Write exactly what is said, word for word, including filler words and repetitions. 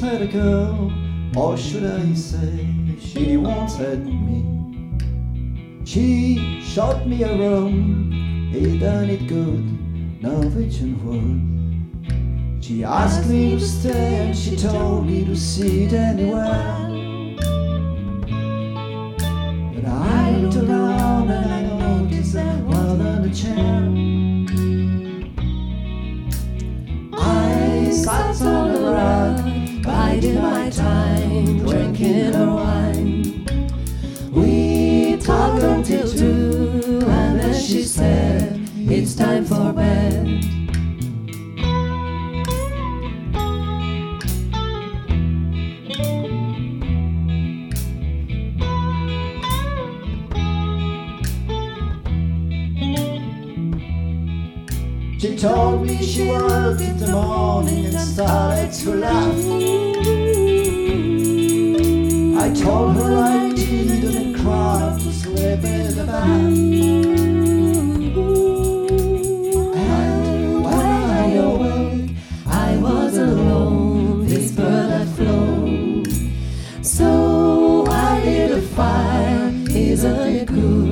wanted a girl, or should I say, she wanted me. She shot me around, he done it good, Norwegian word. She asked me to stay and she told me to sit anywhere. But I looked around and I noticed there wasn't a chair. I sat on the rug, biding my time, drinking her wine. We talked until two, and then she said, it's time for bed. She told me she worked in the morning and started to laugh. I told her I didn't cry to sleep in the bath. And when I awoke, I was alone, this bird had flown. So I lit a fire, isn't it good?